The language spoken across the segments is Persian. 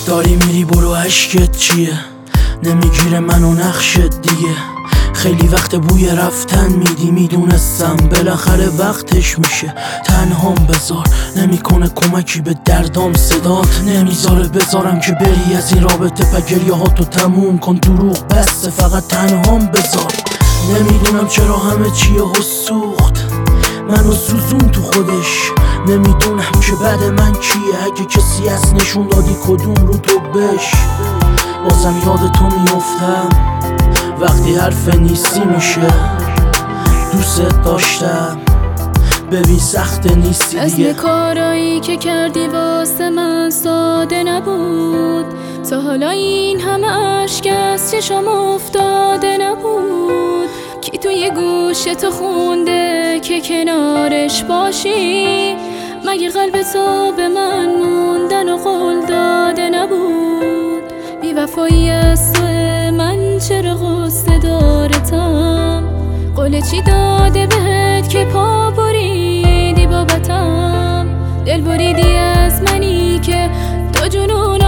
داری میری برو عشقت چیه؟ نمیگیره منو نقشت دیگه. خیلی وقت بوی رفتن میدی، میدونستم بالاخره وقتش میشه. تنهام بذار، نمیکنه کمکی به دردام. صدات نمیذاره بذارم که بری از این رابطه. پگریه ها تو تموم کن، دروغ بسته، فقط تنهام بذار. نمیدونم چرا همه چیه و سوخت منو سوزون تو خودش. نمیدونم که بعد من کیه. اگه کسی از نشون دادی کدوم رو تو بش. بازم یاد تو میافتم وقتی حرف نیستی میشه. دوست داشتم ببین سخت نیستی دیگه. اصل کارایی که کردی واسه من ساده نبود. تا حالا این همه عشق از چشم افتاده نبود. کی توی گوش تو خونده که کنارش باشی؟ مگه قلب تو به من موندن و قول داده نبود؟ بی وفایی از تو من چرا غصه دارتم؟ قول چی داده بهت که پا بریدی بابتم؟ دل بریدی از منی که تو جنون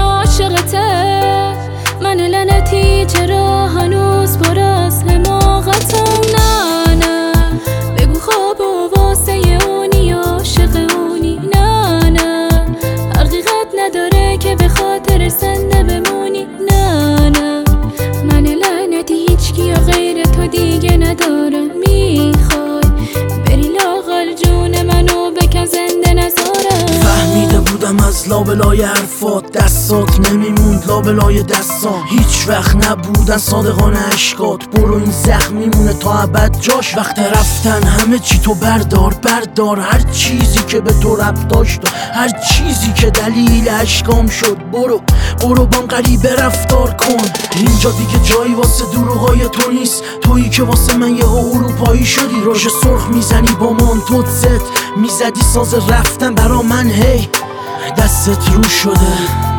عاشقته. من لعنتی چرا هنوز پر از حماقتم؟ نه نه بگو خواب و واسه اونی عاشق اونی. نه نه حقیقت نداره که به خاطر زنده بمونی. نه نه من لعنتی هیچ کی غیر تو دیگه ندارم. میخوای بری لاغر جون منو بکن زنده نذارم. فهمیده بودم از لابلای حرفات، دستات نمیموند لابلای دستان. هیچ وقت نبودن صادقانه عشقات. برو این زخم میمونه تا ابد جاش. وقت رفتن همه چی تو بردار بردار. هر چیزی که به تو ربط داشت، هر چیزی که دلیل عشقام شد. برو بام غریبه رفتار کن. اینجا دیگه جایی واسه دروغای تو نیست. تویی که واسه من یه اروپایی شدی. راژ سرخ میزنی با مانتوت زد، میزدی ساز رفتن برا من. هی دستت رو شده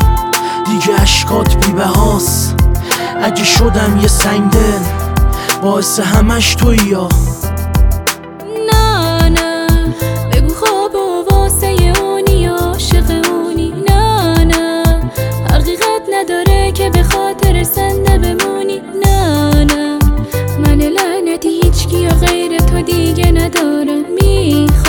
دیگه، اشکات بی بهاست. اگه شدم یه سنگدل باعث همش تویی یا نه نه بگو خواب و واسه اونی عاشق اونی. نه نه حقیقت نداره که به خاطر زنده بمونی. نه نه من لعنتی هیچ کی غیر تو دیگه ندارم.